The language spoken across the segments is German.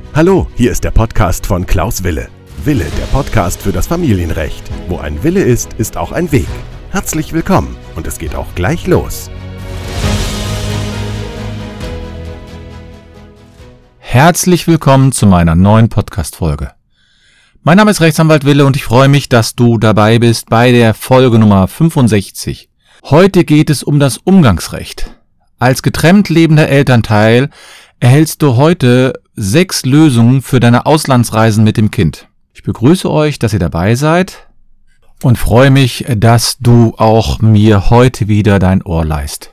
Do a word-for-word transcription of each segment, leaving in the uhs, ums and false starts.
Hallo, hier ist der Podcast von Klaus Wille. Wille, der Podcast für das Familienrecht. Wo ein Wille ist, ist auch ein Weg. Herzlich willkommen und es geht auch gleich los. Herzlich willkommen zu meiner neuen Podcast-Folge. Mein Name ist Rechtsanwalt Wille und ich freue mich, dass du dabei bist bei der Folge Nummer fünfundsechzig. Heute geht es um das Umgangsrecht. Als getrennt lebender Elternteil erhältst du heute sechs Lösungen für deine Auslandsreisen mit dem Kind. Ich begrüße euch, dass ihr dabei seid und freue mich, dass du auch mir heute wieder dein Ohr leihst.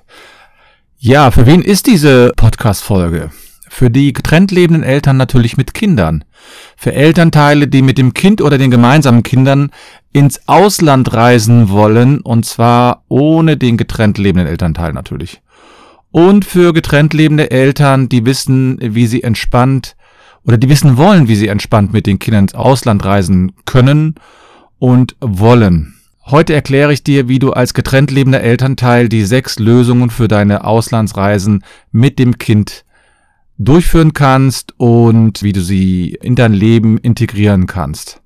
Ja, für wen ist diese Podcast-Folge? Für die getrennt lebenden Eltern natürlich mit Kindern. Für Elternteile, die mit dem Kind oder den gemeinsamen Kindern ins Ausland reisen wollen, und zwar ohne den getrennt lebenden Elternteil natürlich. Und für getrennt lebende Eltern, die wissen, wie sie entspannt oder die wissen wollen, wie sie entspannt mit den Kindern ins Ausland reisen können und wollen. Heute erkläre ich dir, wie du als getrennt lebender Elternteil die sechs Lösungen für deine Auslandsreisen mit dem Kind durchführen kannst und wie du sie in dein Leben integrieren kannst.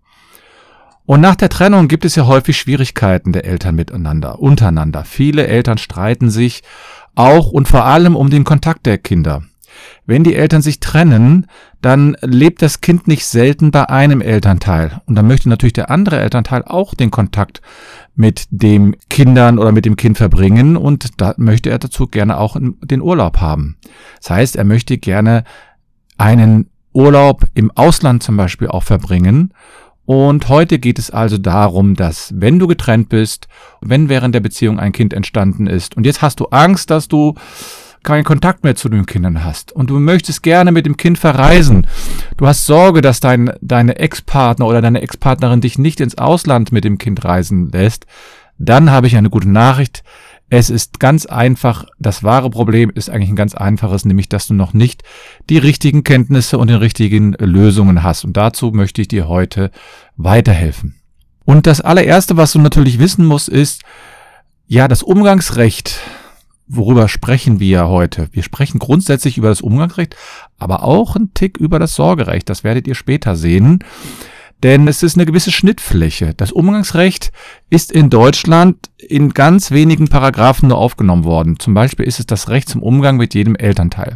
Und nach der Trennung gibt es ja häufig Schwierigkeiten der Eltern miteinander, untereinander. Viele Eltern streiten sich auch und vor allem um den Kontakt der Kinder. Wenn die Eltern sich trennen, dann lebt das Kind nicht selten bei einem Elternteil. Und dann möchte natürlich der andere Elternteil auch den Kontakt mit den Kindern oder mit dem Kind verbringen. Und da möchte er dazu gerne auch den Urlaub haben. Das heißt, er möchte gerne einen Urlaub im Ausland zum Beispiel auch verbringen. Und heute geht es also darum, dass wenn du getrennt bist, wenn während der Beziehung ein Kind entstanden ist und jetzt hast du Angst, dass du keinen Kontakt mehr zu den Kindern hast und du möchtest gerne mit dem Kind verreisen, du hast Sorge, dass dein deine Ex-Partner oder deine Ex-Partnerin dich nicht ins Ausland mit dem Kind reisen lässt, dann habe ich eine gute Nachricht. Es ist ganz einfach, das wahre Problem ist eigentlich ein ganz einfaches, nämlich dass du noch nicht die richtigen Kenntnisse und die richtigen Lösungen hast. Und dazu möchte ich dir heute weiterhelfen. Und das allererste, was du natürlich wissen musst, ist, ja, das Umgangsrecht, worüber sprechen wir heute? Wir sprechen grundsätzlich über das Umgangsrecht, aber auch einen Tick über das Sorgerecht. Das werdet ihr später sehen. Denn es ist eine gewisse Schnittfläche. Das Umgangsrecht ist in Deutschland in ganz wenigen Paragraphen nur aufgenommen worden. Zum Beispiel ist es das Recht zum Umgang mit jedem Elternteil.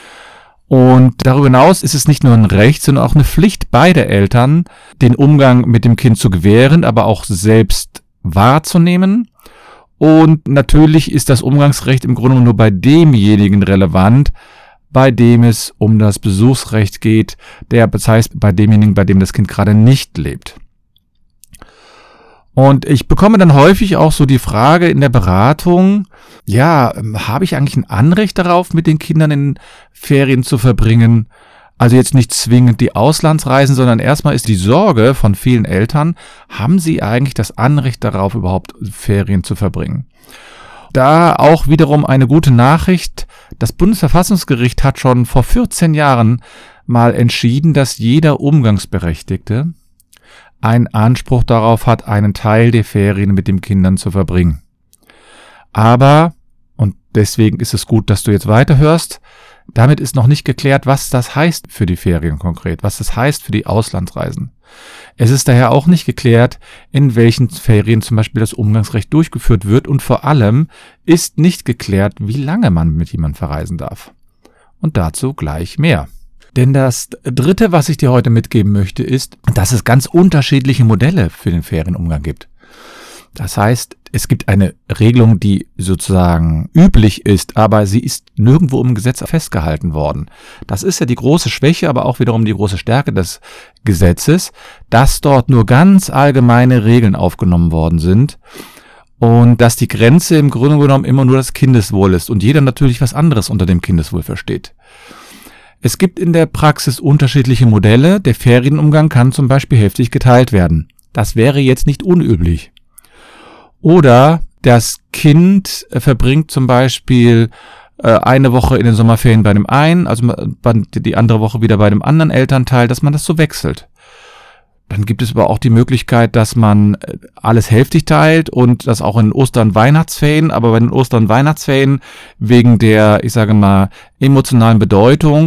Und darüber hinaus ist es nicht nur ein Recht, sondern auch eine Pflicht beider Eltern, den Umgang mit dem Kind zu gewähren, aber auch selbst wahrzunehmen. Und natürlich ist das Umgangsrecht im Grunde nur bei demjenigen relevant, bei dem es um das Besuchsrecht geht, der, das heißt bei demjenigen, bei dem das Kind gerade nicht lebt. Und ich bekomme dann häufig auch so die Frage in der Beratung, ja, habe ich eigentlich ein Anrecht darauf, mit den Kindern in Ferien zu verbringen? Also jetzt nicht zwingend die Auslandsreisen, sondern erstmal ist die Sorge von vielen Eltern, haben sie eigentlich das Anrecht darauf, überhaupt Ferien zu verbringen? Da auch wiederum eine gute Nachricht. Das Bundesverfassungsgericht hat schon vor vierzehn Jahren mal entschieden, dass jeder Umgangsberechtigte einen Anspruch darauf hat, einen Teil der Ferien mit den Kindern zu verbringen. Aber, und deswegen ist es gut, dass du jetzt weiterhörst, damit ist noch nicht geklärt, was das heißt für die Ferien konkret, was das heißt für die Auslandsreisen. Es ist daher auch nicht geklärt, in welchen Ferien zum Beispiel das Umgangsrecht durchgeführt wird und vor allem ist nicht geklärt, wie lange man mit jemandem verreisen darf. Und dazu gleich mehr. Denn das Dritte, was ich dir heute mitgeben möchte, ist, dass es ganz unterschiedliche Modelle für den Ferienumgang gibt. Das heißt, es gibt eine Regelung, die sozusagen üblich ist, aber sie ist nirgendwo im Gesetz festgehalten worden. Das ist ja die große Schwäche, aber auch wiederum die große Stärke des Gesetzes, dass dort nur ganz allgemeine Regeln aufgenommen worden sind und dass die Grenze im Grunde genommen immer nur das Kindeswohl ist und jeder natürlich was anderes unter dem Kindeswohl versteht. Es gibt in der Praxis unterschiedliche Modelle. Der Ferienumgang kann zum Beispiel hälftig geteilt werden. Das wäre jetzt nicht unüblich. Oder das Kind verbringt zum Beispiel äh, eine Woche in den Sommerferien bei dem einen, also die andere Woche wieder bei dem anderen Elternteil, dass man das so wechselt. Dann gibt es aber auch die Möglichkeit, dass man alles hälftig teilt und das auch in Ostern, Weihnachtsferien, aber bei den Ostern, Weihnachtsferien wegen der, ich sage mal, emotionalen Bedeutung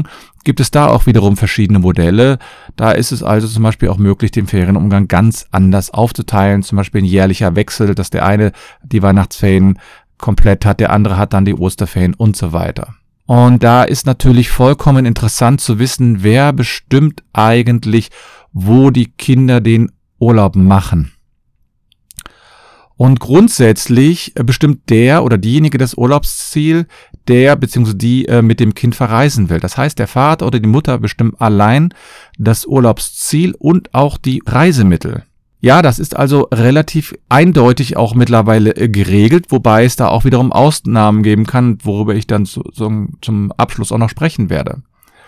gibt es da auch wiederum verschiedene Modelle. Da ist es also zum Beispiel auch möglich, den Ferienumgang ganz anders aufzuteilen. Zum Beispiel ein jährlicher Wechsel, dass der eine die Weihnachtsferien komplett hat, der andere hat dann die Osterferien und so weiter. Und da ist natürlich vollkommen interessant zu wissen, wer bestimmt eigentlich, wo die Kinder den Urlaub machen. Und grundsätzlich bestimmt der oder diejenige das Urlaubsziel, der bzw. die äh, mit dem Kind verreisen will. Das heißt, der Vater oder die Mutter bestimmt allein das Urlaubsziel und auch die Reisemittel. Ja, das ist also relativ eindeutig auch mittlerweile äh, geregelt, wobei es da auch wiederum Ausnahmen geben kann, worüber ich dann so, so zum Abschluss auch noch sprechen werde.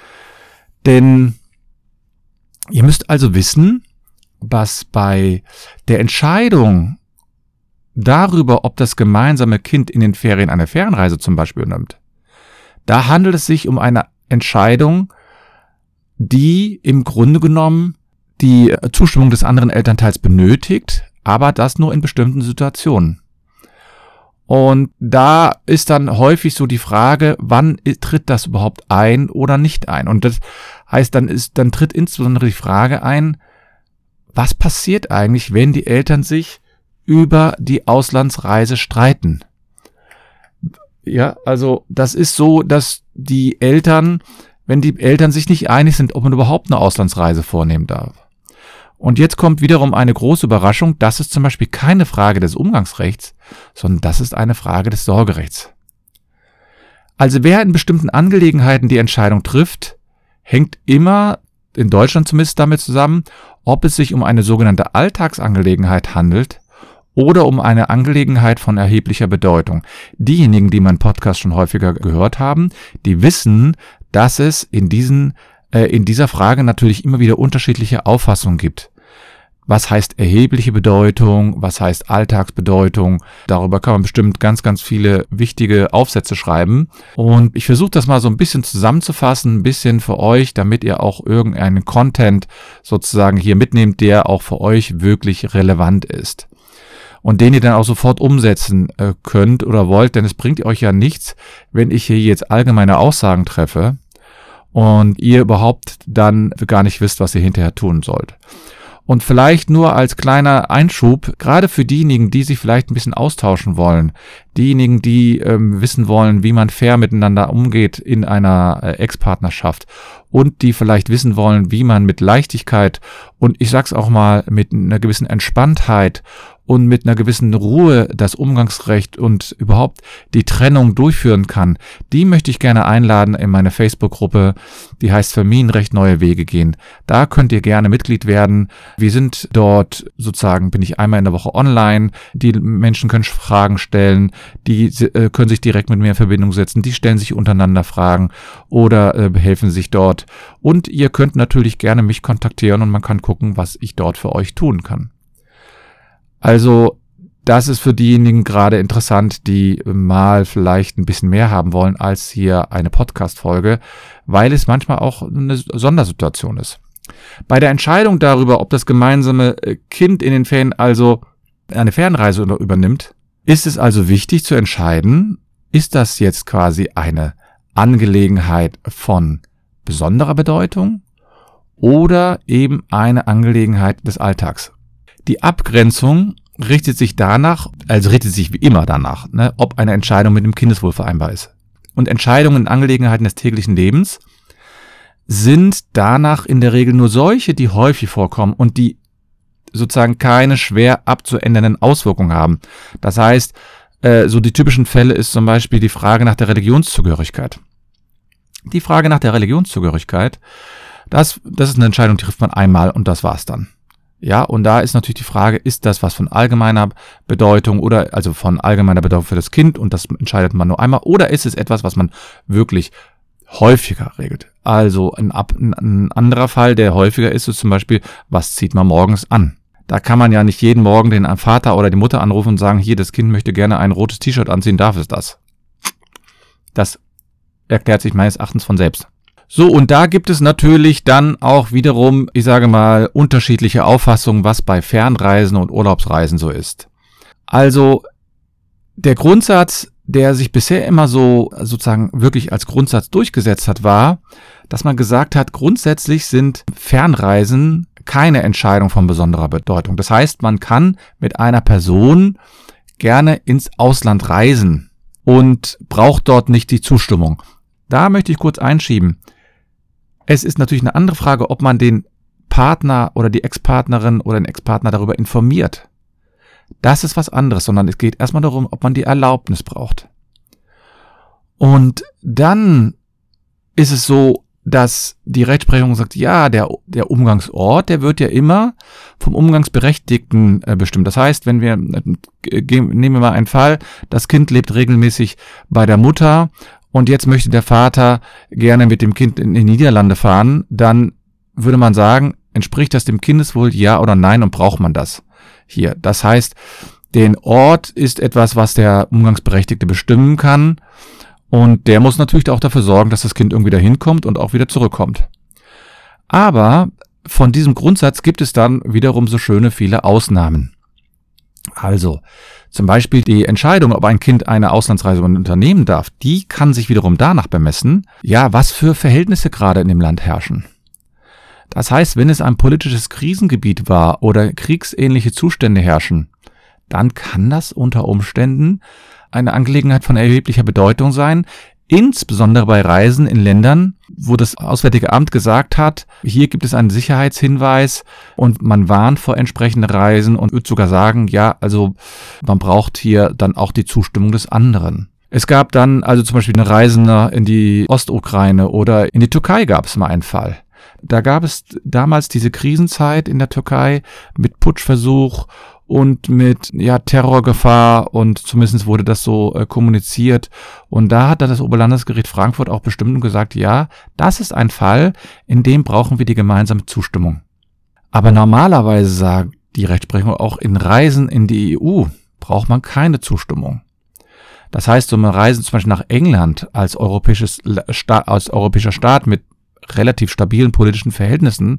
Denn ihr müsst also wissen, was bei der Entscheidung darüber, ob das gemeinsame Kind in den Ferien eine Fernreise zum Beispiel nimmt, da handelt es sich um eine Entscheidung, die im Grunde genommen die Zustimmung des anderen Elternteils benötigt, aber das nur in bestimmten Situationen. Und da ist dann häufig so die Frage, wann tritt das überhaupt ein oder nicht ein? Und das heißt, dann ist, dann tritt insbesondere die Frage ein, was passiert eigentlich, wenn die Eltern sich über die Auslandsreise streiten? Ja, also das ist so, dass die Eltern, wenn die Eltern sich nicht einig sind, ob man überhaupt eine Auslandsreise vornehmen darf. Und jetzt kommt wiederum eine große Überraschung, das ist zum Beispiel keine Frage des Umgangsrechts, sondern das ist eine Frage des Sorgerechts. Also wer in bestimmten Angelegenheiten die Entscheidung trifft, hängt immer, in Deutschland zumindest, damit zusammen, ob es sich um eine sogenannte Alltagsangelegenheit handelt oder um eine Angelegenheit von erheblicher Bedeutung. Diejenigen, die meinen Podcast schon häufiger gehört haben, die wissen, dass es in diesen, äh, in dieser Frage natürlich immer wieder unterschiedliche Auffassungen gibt. Was heißt erhebliche Bedeutung? Was heißt Alltagsbedeutung? Darüber kann man bestimmt ganz, ganz viele wichtige Aufsätze schreiben. Und ich versuche das mal so ein bisschen zusammenzufassen, ein bisschen für euch, damit ihr auch irgendeinen Content sozusagen hier mitnehmt, der auch für euch wirklich relevant ist. Und den ihr dann auch sofort umsetzen äh, könnt oder wollt, denn es bringt euch ja nichts, wenn ich hier jetzt allgemeine Aussagen treffe und ihr überhaupt dann gar nicht wisst, was ihr hinterher tun sollt. Und vielleicht nur als kleiner Einschub, gerade für diejenigen, die sich vielleicht ein bisschen austauschen wollen, diejenigen, die ähm, wissen wollen, wie man fair miteinander umgeht in einer äh, Ex-Partnerschaft und die vielleicht wissen wollen, wie man mit Leichtigkeit und ich sag's auch mal mit einer gewissen Entspanntheit und mit einer gewissen Ruhe das Umgangsrecht und überhaupt die Trennung durchführen kann, die möchte ich gerne einladen in meine Facebook-Gruppe, die heißt Familienrecht Neue Wege gehen. Da könnt ihr gerne Mitglied werden. Wir sind dort sozusagen, bin ich einmal in der Woche online, die Menschen können Fragen stellen, die äh, können sich direkt mit mir in Verbindung setzen, die stellen sich untereinander Fragen oder äh, helfen sich dort. Und ihr könnt natürlich gerne mich kontaktieren und man kann gucken, was ich dort für euch tun kann. Also das ist für diejenigen gerade interessant, die mal vielleicht ein bisschen mehr haben wollen als hier eine Podcast-Folge, weil es manchmal auch eine Sondersituation ist. Bei der Entscheidung darüber, ob das gemeinsame Kind in den Ferien also eine Fernreise übernimmt, ist es also wichtig zu entscheiden, ist das jetzt quasi eine Angelegenheit von besonderer Bedeutung oder eben eine Angelegenheit des Alltags. Die Abgrenzung richtet sich danach, also richtet sich wie immer danach, ne, ob eine Entscheidung mit dem Kindeswohl vereinbar ist. Und Entscheidungen in Angelegenheiten des täglichen Lebens sind danach in der Regel nur solche, die häufig vorkommen und die sozusagen keine schwer abzuändernden Auswirkungen haben. Das heißt, äh, so die typischen Fälle ist zum Beispiel die Frage nach der Religionszugehörigkeit. Die Frage nach der Religionszugehörigkeit, das, das ist eine Entscheidung, die trifft man einmal und das war's dann. Ja, und da ist natürlich die Frage, ist das was von allgemeiner Bedeutung oder also von allgemeiner Bedeutung für das Kind und das entscheidet man nur einmal oder ist es etwas, was man wirklich häufiger regelt? Also ein, ein anderer Fall, der häufiger ist, ist zum Beispiel, was zieht man morgens an? Da kann man ja nicht jeden Morgen den Vater oder die Mutter anrufen und sagen, hier, das Kind möchte gerne ein rotes T-Shirt anziehen, darf es das? Das erklärt sich meines Erachtens von selbst. So, und da gibt es natürlich dann auch wiederum, ich sage mal, unterschiedliche Auffassungen, was bei Fernreisen und Urlaubsreisen so ist. Also, der Grundsatz der sich bisher immer so sozusagen wirklich als Grundsatz durchgesetzt hat, war, dass man gesagt hat, grundsätzlich sind Fernreisen keine Entscheidung von besonderer Bedeutung. Das heißt, man kann mit einer Person gerne ins Ausland reisen und braucht dort nicht die Zustimmung. Da möchte ich kurz einschieben. Es ist natürlich eine andere Frage, ob man den Partner oder die Ex-Partnerin oder den Ex-Partner darüber informiert. Das ist was anderes, sondern es geht erstmal darum, ob man die Erlaubnis braucht. Und dann ist es so, dass die Rechtsprechung sagt, ja, der, der Umgangsort, der wird ja immer vom Umgangsberechtigten äh, bestimmt. Das heißt, wenn wir, äh, nehmen wir mal einen Fall, das Kind lebt regelmäßig bei der Mutter und jetzt möchte der Vater gerne mit dem Kind in die Niederlande fahren, dann würde man sagen, entspricht das dem Kindeswohl, ja oder nein, und braucht man das hier? Das heißt, den Ort ist etwas, was der Umgangsberechtigte bestimmen kann. Und der muss natürlich auch dafür sorgen, dass das Kind irgendwie da hinkommt und auch wieder zurückkommt. Aber von diesem Grundsatz gibt es dann wiederum so schöne viele Ausnahmen. Also zum Beispiel die Entscheidung, ob ein Kind eine Auslandsreise unternehmen darf, die kann sich wiederum danach bemessen, ja, was für Verhältnisse gerade in dem Land herrschen. Das heißt, wenn es ein politisches Krisengebiet war oder kriegsähnliche Zustände herrschen, dann kann das unter Umständen eine Angelegenheit von erheblicher Bedeutung sein, insbesondere bei Reisen in Ländern, wo das Auswärtige Amt gesagt hat, hier gibt es einen Sicherheitshinweis und man warnt vor entsprechenden Reisen und würde sogar sagen, ja, also man braucht hier dann auch die Zustimmung des anderen. Es gab dann also zum Beispiel eine Reise in die Ostukraine oder in die Türkei gab es mal einen Fall. Da gab es damals diese Krisenzeit in der Türkei mit Putschversuch und mit ja Terrorgefahr und zumindest wurde das so äh, kommuniziert. Und da hat dann das Oberlandesgericht Frankfurt auch bestimmt und gesagt, ja, das ist ein Fall, in dem brauchen wir die gemeinsame Zustimmung. Aber normalerweise sagt die Rechtsprechung auch, in Reisen in die E U braucht man keine Zustimmung. Das heißt, so eine Reise zum Beispiel nach England als europäisches Sta- als europäischer Staat mit relativ stabilen politischen Verhältnissen,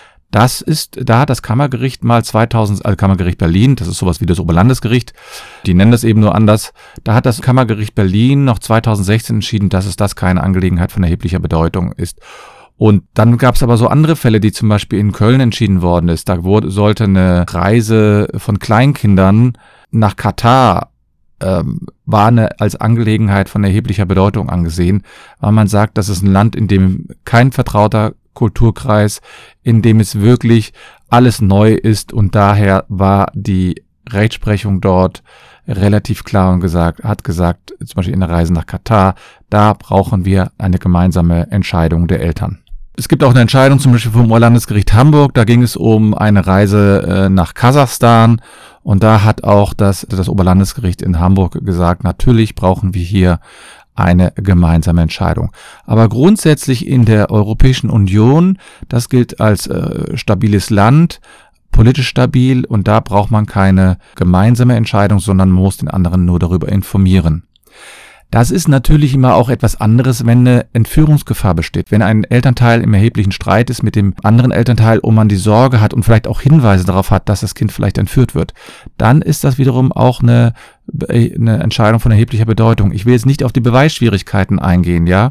das ist, da hat das Kammergericht mal zweitausend, also Kammergericht Berlin, das ist sowas wie das Oberlandesgericht, die nennen das eben nur anders, da hat das Kammergericht Berlin noch zweitausendsechzehn entschieden, dass es das keine Angelegenheit von erheblicher Bedeutung ist. Und dann gab es aber so andere Fälle, die zum Beispiel in Köln entschieden worden ist. Da wurde, sollte eine Reise von Kleinkindern nach Katar ähm, war eine als Angelegenheit von erheblicher Bedeutung angesehen, weil man sagt, das ist ein Land, in dem kein vertrauter Kulturkreis, in dem es wirklich alles neu ist und daher war die Rechtsprechung dort relativ klar und gesagt, hat gesagt, zum Beispiel in der Reise nach Katar, da brauchen wir eine gemeinsame Entscheidung der Eltern. Es gibt auch eine Entscheidung zum Beispiel vom Oberlandesgericht Hamburg, da ging es um eine Reise äh, nach Kasachstan und da hat auch das, das Oberlandesgericht in Hamburg gesagt, natürlich brauchen wir hier eine gemeinsame Entscheidung. Aber grundsätzlich in der Europäischen Union, das gilt als äh, stabiles Land, politisch stabil und da braucht man keine gemeinsame Entscheidung, sondern man muss den anderen nur darüber informieren. Das ist natürlich immer auch etwas anderes, wenn eine Entführungsgefahr besteht. Wenn ein Elternteil im erheblichen Streit ist mit dem anderen Elternteil und man die Sorge hat und vielleicht auch Hinweise darauf hat, dass das Kind vielleicht entführt wird, dann ist das wiederum auch eine, eine Entscheidung von erheblicher Bedeutung. Ich will jetzt nicht auf die Beweisschwierigkeiten eingehen, ja,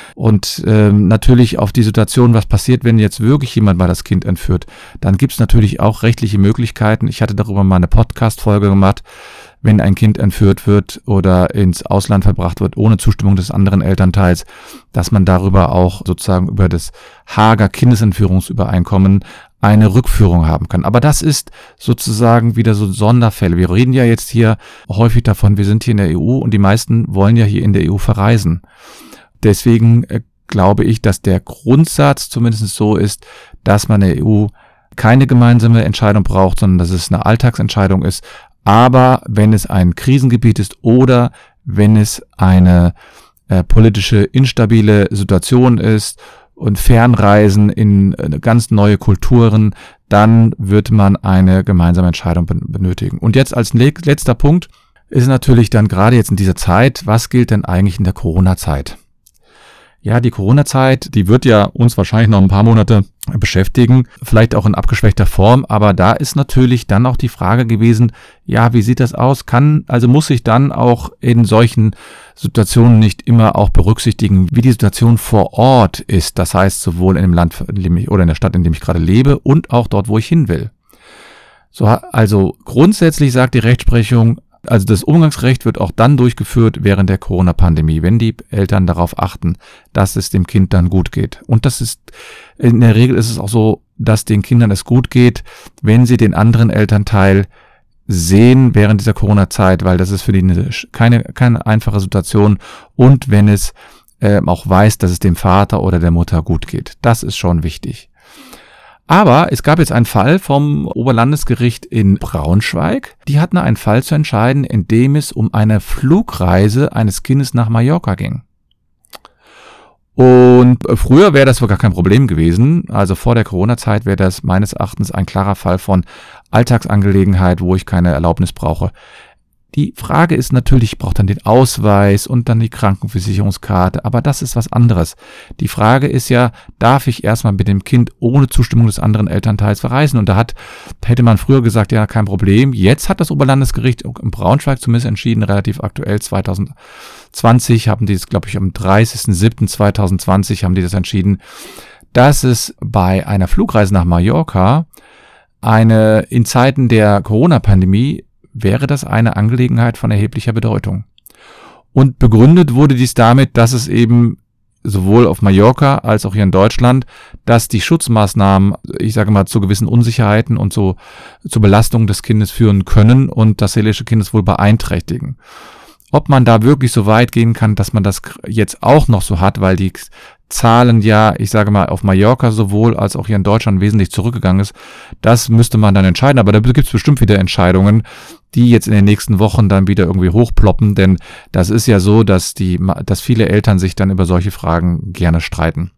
und ähm, natürlich auf die Situation, was passiert, wenn jetzt wirklich jemand mal das Kind entführt. Dann gibt es natürlich auch rechtliche Möglichkeiten. Ich hatte darüber mal eine Podcast-Folge gemacht, wenn ein Kind entführt wird oder ins Ausland verbracht wird ohne Zustimmung des anderen Elternteils, dass man darüber auch sozusagen über das Haager Kindesentführungsübereinkommen eine Rückführung haben kann. Aber das ist sozusagen wieder so Sonderfälle. Wir reden ja jetzt hier häufig davon, wir sind hier in der E U und die meisten wollen ja hier in der E U verreisen. Deswegen äh, glaube ich, dass der Grundsatz zumindest so ist, dass man in der E U keine gemeinsame Entscheidung braucht, sondern dass es eine Alltagsentscheidung ist. Aber wenn es ein Krisengebiet ist oder wenn es eine äh, politische instabile Situation ist und Fernreisen in äh, ganz neue Kulturen, dann wird man eine gemeinsame Entscheidung ben- benötigen. Und jetzt als le- letzter Punkt ist natürlich dann gerade jetzt in dieser Zeit, was gilt denn eigentlich in der Corona-Zeit? Ja, die Corona-Zeit, die wird ja uns wahrscheinlich noch ein paar Monate beschäftigen, vielleicht auch in abgeschwächter Form, aber da ist natürlich dann auch die Frage gewesen, ja, wie sieht das aus? Kann, also muss ich dann auch in solchen Situationen nicht immer auch berücksichtigen, wie die Situation vor Ort ist, das heißt sowohl in dem Land in dem ich, oder in der Stadt, in dem ich gerade lebe und auch dort, wo ich hin will. So, also grundsätzlich sagt die Rechtsprechung, also das Umgangsrecht wird auch dann durchgeführt während der Corona-Pandemie, wenn die Eltern darauf achten, dass es dem Kind dann gut geht. Und das ist, in der Regel ist es auch so, dass den Kindern es gut geht, wenn sie den anderen Elternteil sehen während dieser Corona-Zeit, weil das ist für die eine, keine, keine einfache Situation. Und wenn es äh, auch weiß, dass es dem Vater oder der Mutter gut geht. Das ist schon wichtig. Aber es gab jetzt einen Fall vom Oberlandesgericht in Braunschweig. Die hatten einen Fall zu entscheiden, in dem es um eine Flugreise eines Kindes nach Mallorca ging. Und früher wäre das wohl gar kein Problem gewesen. Also vor der Corona-Zeit wäre das meines Erachtens ein klarer Fall von Alltagsangelegenheit, wo ich keine Erlaubnis brauche. Die Frage ist natürlich, ich brauche dann den Ausweis und dann die Krankenversicherungskarte, aber das ist was anderes. Die Frage ist ja, darf ich erstmal mit dem Kind ohne Zustimmung des anderen Elternteils verreisen? Und da hat, hätte man früher gesagt, ja, kein Problem. Jetzt hat das Oberlandesgericht in Braunschweig zumindest entschieden, relativ aktuell, zwanzig zwanzig haben die das, glaube ich, am dreißigsten siebten zweitausendzwanzig haben die das entschieden, dass es bei einer Flugreise nach Mallorca eine, in Zeiten der Corona-Pandemie, wäre das eine Angelegenheit von erheblicher Bedeutung. Und begründet wurde dies damit, dass es eben sowohl auf Mallorca als auch hier in Deutschland, dass die Schutzmaßnahmen, ich sage mal, zu gewissen Unsicherheiten und so zur Belastung des Kindes führen können und das seelische Kindeswohl beeinträchtigen. Ob man da wirklich so weit gehen kann, dass man das jetzt auch noch so hat, weil die Zahlen ja, ich sage mal, auf Mallorca sowohl als auch hier in Deutschland wesentlich zurückgegangen ist, das müsste man dann entscheiden. Aber da gibt es bestimmt wieder Entscheidungen, die jetzt in den nächsten Wochen dann wieder irgendwie hochploppen, denn das ist ja so, dass die, dass viele Eltern sich dann über solche Fragen gerne streiten.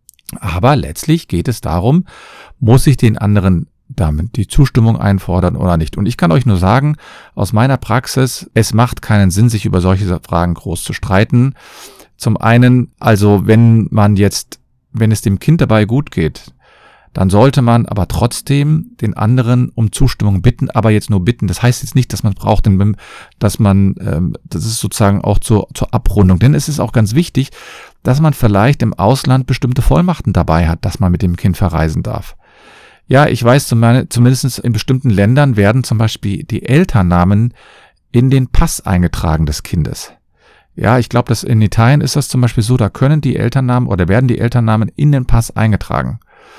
Aber letztlich geht es darum, muss ich den anderen damit die Zustimmung einfordern oder nicht. Und ich kann euch nur sagen, aus meiner Praxis, es macht keinen Sinn, sich über solche Fragen groß zu streiten. Zum einen, also wenn man jetzt, wenn es dem Kind dabei gut geht, dann sollte man aber trotzdem den anderen um Zustimmung bitten, aber jetzt nur bitten. Das heißt jetzt nicht, dass man braucht, dass man, ähm, das ist sozusagen auch zur, zur Abrundung. Denn es ist auch ganz wichtig, dass man vielleicht im Ausland bestimmte Vollmachten dabei hat, dass man mit dem Kind verreisen darf. Ja, ich weiß, zumindest in bestimmten Ländern werden zum Beispiel die Elternnamen in den Pass eingetragen des Kindes. Ja, ich glaube, dass in Italien ist das zum Beispiel so, da können die Elternnamen oder werden die Elternnamen in den Pass eingetragen.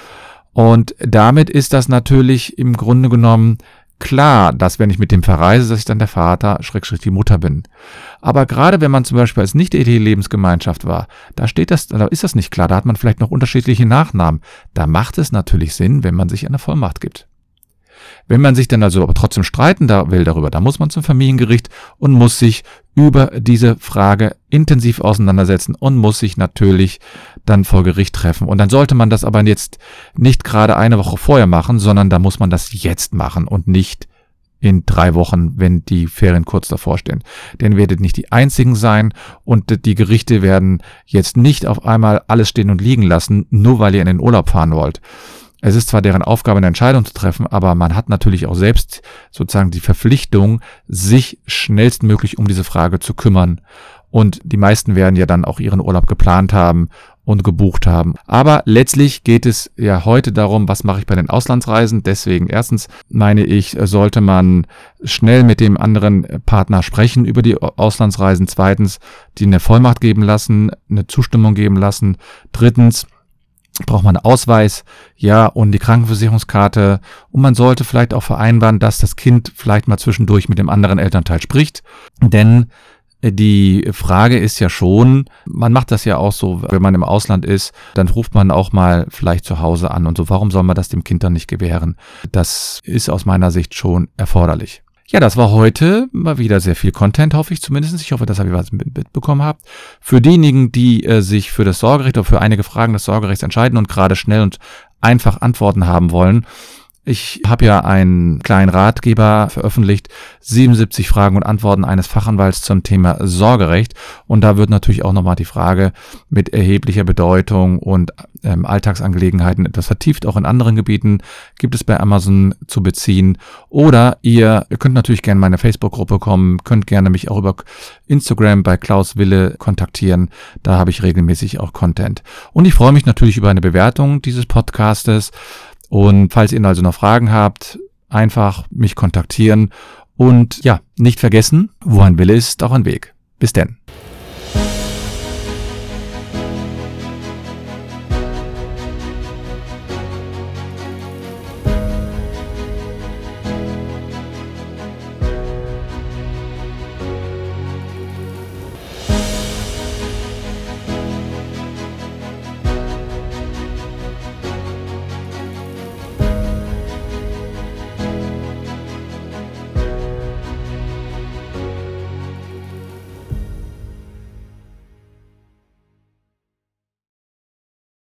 Und damit ist das natürlich im Grunde genommen klar, dass wenn ich mit dem verreise, dass ich dann der Vater, Schrägstrich die Mutter bin. Aber gerade wenn man zum Beispiel als Nicht-Ehe-Lebensgemeinschaft war, da steht das, da ist das nicht klar, da hat man vielleicht noch unterschiedliche Nachnamen. Da macht es natürlich Sinn, wenn man sich eine Vollmacht gibt. Wenn man sich dann also aber trotzdem streiten da will darüber, dann muss man zum Familiengericht und muss sich über diese Frage intensiv auseinandersetzen und muss sich natürlich dann vor Gericht treffen. Und dann sollte man das aber jetzt nicht gerade eine Woche vorher machen, sondern da muss man das jetzt machen und nicht in drei Wochen, wenn die Ferien kurz davor stehen. Denn ihr werdet nicht die Einzigen sein und die Gerichte werden jetzt nicht auf einmal alles stehen und liegen lassen, nur weil ihr in den Urlaub fahren wollt. Es ist zwar deren Aufgabe, eine Entscheidung zu treffen, aber man hat natürlich auch selbst sozusagen die Verpflichtung, sich schnellstmöglich um diese Frage zu kümmern. Und die meisten werden ja dann auch ihren Urlaub geplant haben und gebucht haben. Aber letztlich geht es ja heute darum, was mache ich bei den Auslandsreisen. Deswegen erstens meine ich, sollte man schnell mit dem anderen Partner sprechen über die Auslandsreisen. Zweitens, die eine Vollmacht geben lassen, eine Zustimmung geben lassen. Drittens, braucht man einen Ausweis, ja, und die Krankenversicherungskarte. Und man sollte vielleicht auch vereinbaren, dass das Kind vielleicht mal zwischendurch mit dem anderen Elternteil spricht. Denn die Frage ist ja schon, man macht das ja auch so, wenn man im Ausland ist, dann ruft man auch mal vielleicht zu Hause an und so. Warum soll man das dem Kind dann nicht gewähren? Das ist aus meiner Sicht schon erforderlich. Ja, das war heute mal wieder sehr viel Content, hoffe ich zumindest. Ich hoffe, dass ihr was mitbekommen habt. Für diejenigen, die äh, sich für das Sorgerecht oder für einige Fragen des Sorgerechts entscheiden und gerade schnell und einfach Antworten haben wollen, Ich habe ja einen kleinen Ratgeber veröffentlicht, siebenundsiebzig Fragen und Antworten eines Fachanwalts zum Thema Sorgerecht. Und da wird natürlich auch nochmal die Frage mit erheblicher Bedeutung und ähm, Alltagsangelegenheiten etwas vertieft, auch in anderen Gebieten, gibt es bei Amazon zu beziehen. Oder ihr, ihr könnt natürlich gerne in meine Facebook-Gruppe kommen, könnt gerne mich auch über Instagram bei Klaus Wille kontaktieren. Da habe ich regelmäßig auch Content. Und ich freue mich natürlich über eine Bewertung dieses Podcastes. Und falls ihr also noch Fragen habt, einfach mich kontaktieren und ja, nicht vergessen, wo ein Wille ist, auch ein Weg. Bis denn.